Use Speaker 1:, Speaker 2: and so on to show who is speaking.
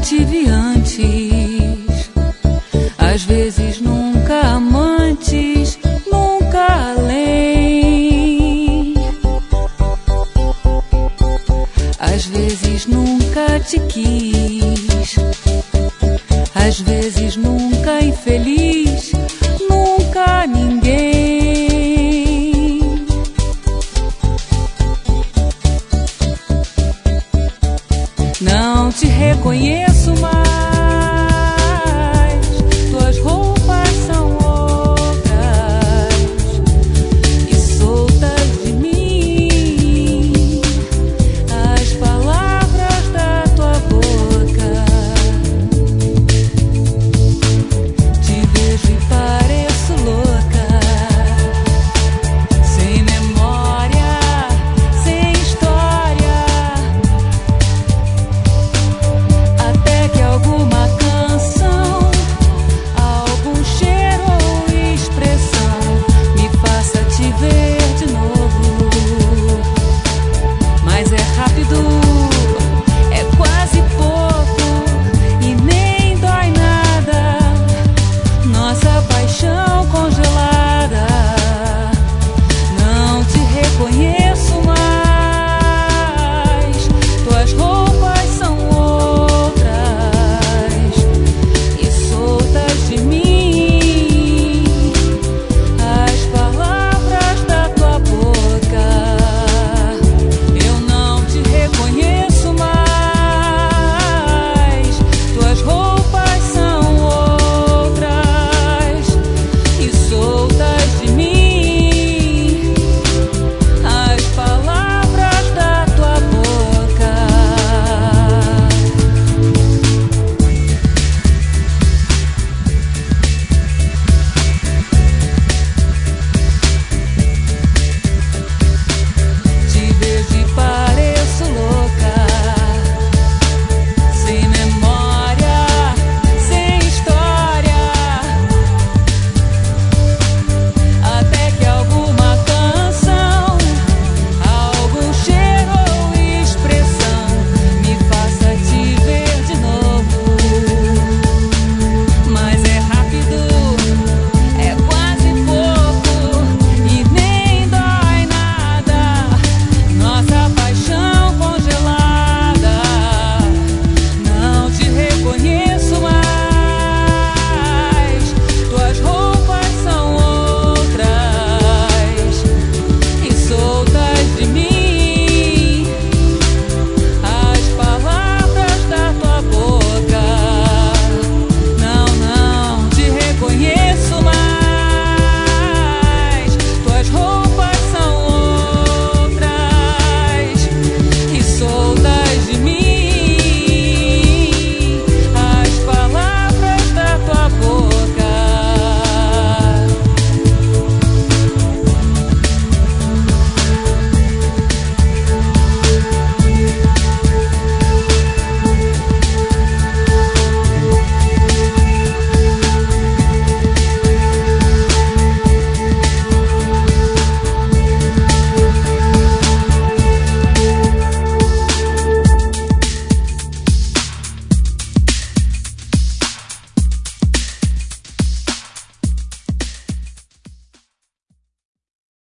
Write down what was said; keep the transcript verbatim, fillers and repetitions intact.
Speaker 1: tive antes, às vezes nunca amantes, nunca além. Às vezes nunca te quis, às vezes nunca infeliz, nunca ninguém. Não te reconheço mais, tuas roupas são outras e soltas de mim as palavras da tua boca. Te vejo e pareço louca, sem memória, sem história, até que alguma canção, algum cheiro ou expressão me faça te ver de novo. Mas é rápido, é quase pouco e nem dói nada. Nossa paixão congelada